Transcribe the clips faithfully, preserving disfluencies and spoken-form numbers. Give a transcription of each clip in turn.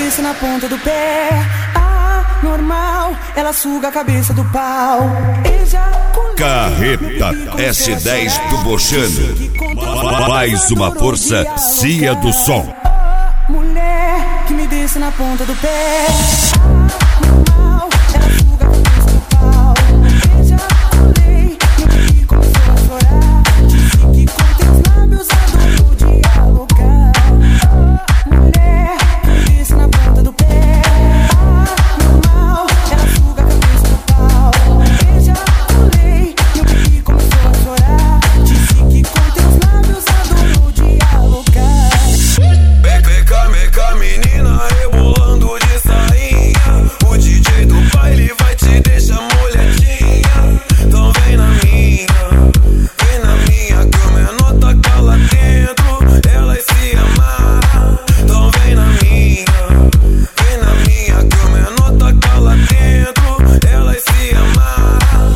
desce na ponta do pé. Ah, normal, ela suga a cabeça do pau. Carreta S dez do Bochano. Mais uma força Cia do Som. Mulher que me desce na ponta do pé. Ah, normal, ela suga a cabeça do pau. Eu já falei, meu pique começou a chorar. Disse que com teus lábios adoro dialogar. Ah, mulher que me desce na ponta do pé. Ah, normal, ela suga a cabeça do pau. Eu já falei, meu pique começou a chorar. Disse que com teus lábios adoro dialogar. Meca, menina, rebolando de sainha. O D J do baile vai te deixar molhadinha. Então vem na minha, vem na minha, que o menor tá cá lá dentro. Elas se amarram. Então vem na minha, vem na minha, que o menor tá cá lá dentro. Elas se amarram.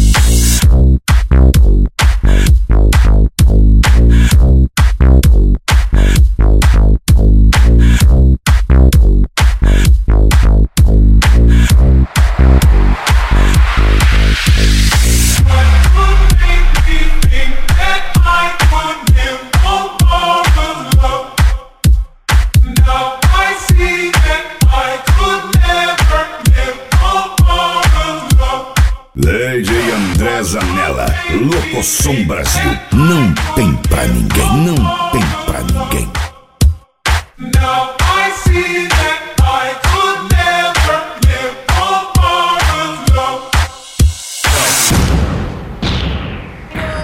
Lady André Zanella, Locosom Brasil. Não tem pra ninguém, não